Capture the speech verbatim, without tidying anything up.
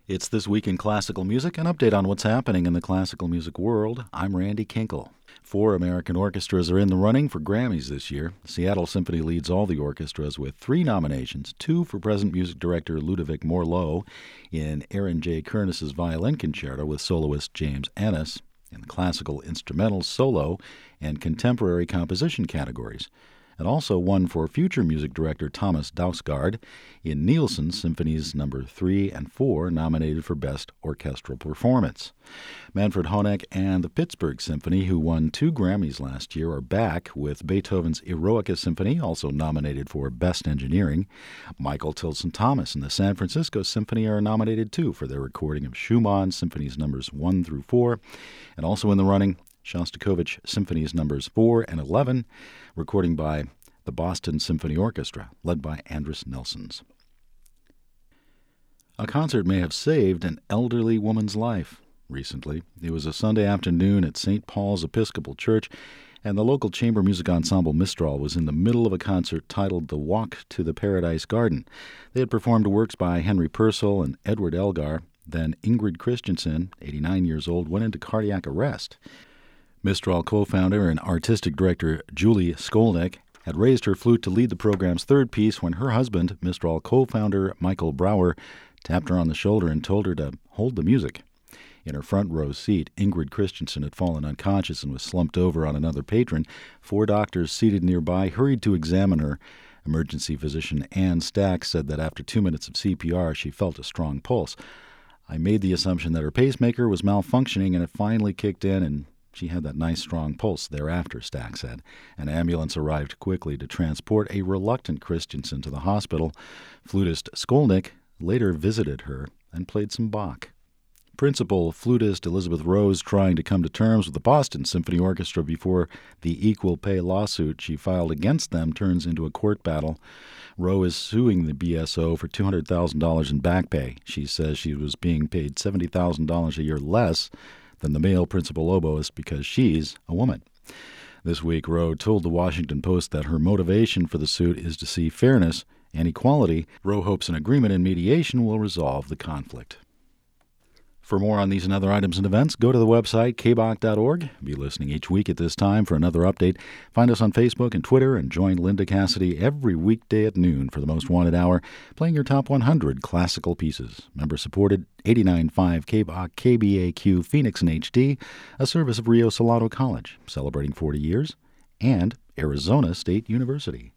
It's This Week in Classical Music, an update on what's happening in the classical music world. I'm Randy Kinkle. Four American orchestras are in the running for Grammys this year. Seattle Symphony leads all the orchestras with three nominations, two for present music director Ludovic Morlot in Aaron J. Kernis's Violin Concerto with soloist James Ennis, in the classical instrumental solo and contemporary composition categories, and also one for future music director Thomas Dausgaard in Nielsen Symphonies Number three and four, nominated for Best Orchestral Performance. Manfred Honeck and the Pittsburgh Symphony, who won two Grammys last year, are back with Beethoven's Eroica Symphony, also nominated for Best Engineering. Michael Tilson Thomas and the San Francisco Symphony are nominated too for their recording of Schumann Symphonies Numbers one through four, and also in the running Shostakovich Symphonies Numbers four and eleven, recording by the Boston Symphony Orchestra, led by Andris Nelsons. A concert may have saved an elderly woman's life recently. It was a Sunday afternoon at Saint Paul's Episcopal Church, and the local chamber music ensemble Mistral was in the middle of a concert titled The Walk to the Paradise Garden. They had performed works by Henry Purcell and Edward Elgar. Then Ingrid Christensen, eighty-nine years old, went into cardiac arrest. Mistral co-founder and artistic director Julie Skolnick had raised her flute to lead the program's third piece when her husband, Mistral co-founder Michael Brower, tapped her on the shoulder and told her to hold the music. In her front row seat, Ingrid Christensen had fallen unconscious and was slumped over on another patron. Four doctors seated nearby hurried to examine her. Emergency physician Ann Stack said that after two minutes of C P R, she felt a strong pulse. I made the assumption that her pacemaker was malfunctioning, and it finally kicked in, and she had that nice strong pulse thereafter, Stack said. An ambulance arrived quickly to transport a reluctant Christensen to the hospital. Flutist Skolnick later visited her and played some Bach. Principal flutist Elizabeth Rose trying to come to terms with the Boston Symphony Orchestra before the equal pay lawsuit she filed against them turns into a court battle. Rowe is suing the B S O for two hundred thousand dollars in back pay. She says she was being paid seventy thousand dollars a year less than the male principal oboist because she's a woman. This week, Rowe told the Washington Post that her motivation for the suit is to see fairness and equality. Rowe hopes an agreement and mediation will resolve the conflict. For more on these and other items and events, go to the website k b o c dot org. Be listening each week at this time for another update. Find us on Facebook and Twitter, and join Linda Cassidy every weekday at noon for the Most Wanted Hour, playing your top one hundred classical pieces. Member-supported, eighty-nine point five K B O C K B A Q Phoenix in H D, a service of Rio Salado College, celebrating forty years, and Arizona State University.